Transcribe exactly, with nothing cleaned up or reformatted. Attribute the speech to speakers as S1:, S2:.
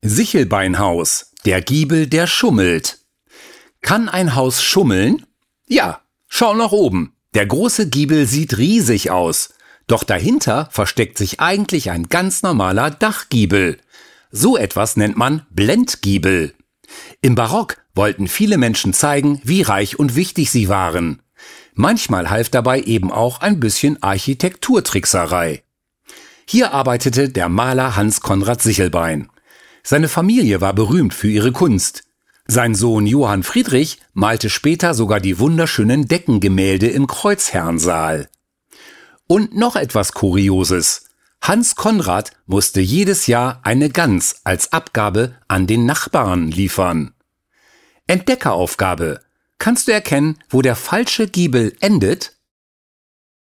S1: Sichelbeinhaus, der Giebel, der schummelt. Kann ein Haus schummeln? Ja, schau nach oben. Der große Giebel sieht riesig aus. Doch dahinter versteckt sich eigentlich ein ganz normaler Dachgiebel. So etwas nennt man Blendgiebel. Im Barock wollten viele Menschen zeigen, wie reich und wichtig sie waren. Manchmal half dabei eben auch ein bisschen Architekturtrickserei. Hier arbeitete der Maler Hans Conrad Sichelbein. Seine Familie war berühmt für ihre Kunst. Sein Sohn Johann Friedrich malte später sogar die wunderschönen Deckengemälde im Kreuzherrnsaal. Und noch etwas Kurioses. Hans Conrad musste jedes Jahr eine Gans als Abgabe an den Nachbarn liefern. Entdeckeraufgabe. Kannst du erkennen, wo der falsche Giebel endet?